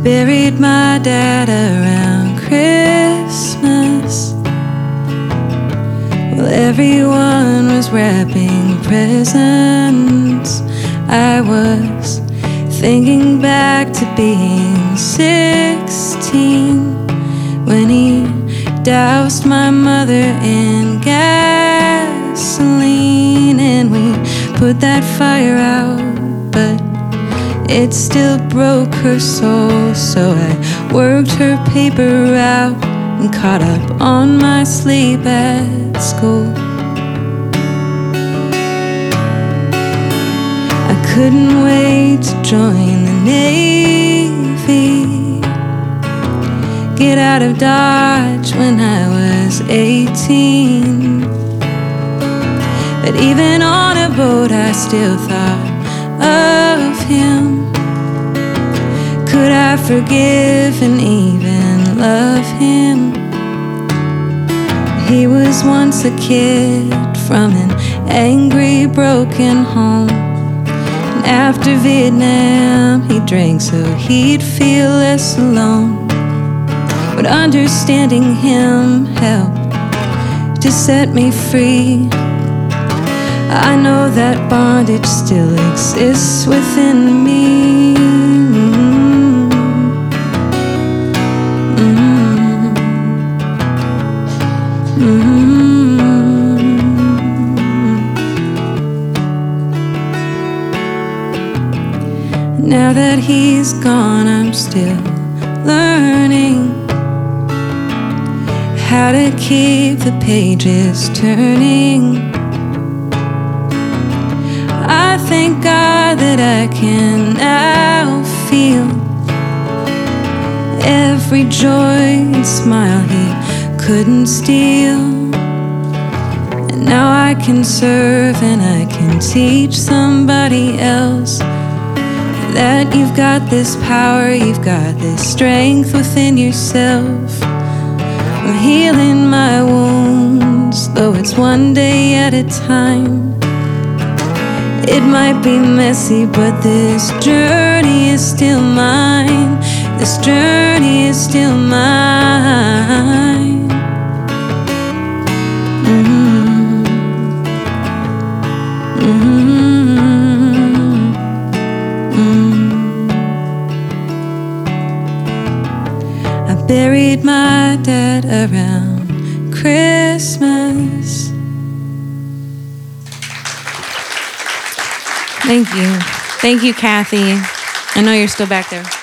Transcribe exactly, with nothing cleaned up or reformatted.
buried my dad around Christmas. While everyone was wrapping presents, I was thinking back to being sixteen, when he doused my mother in gasoline, and we put that fire out, but it still broke her soul. So I worked her paper out and caught up on my sleep at school. I couldn't wait to join the Navy, get out of Dodge when I was eighteen. But even on a boat I still thought of him. Could I forgive and even love him? He was once a kid from an angry, broken home. And after Vietnam he drank so he'd feel less alone. But understanding him helped to set me free. I know that bondage still exists within me. Mm-hmm. Mm-hmm. Now that he's gone, I'm still learning how to keep the pages turning. I thank God that I can now feel every joy and smile he couldn't steal. And now I can serve and I can teach somebody else that you've got this power, you've got this strength within yourself. I'm healing my wounds, though it's one day at a time. It might be messy, but this journey is still mine. This journey is still mine. Mm-hmm. Mm-hmm. Mm-hmm. I buried my dad around Christmas. Thank you. Thank you, Kathy. I know you're still back there.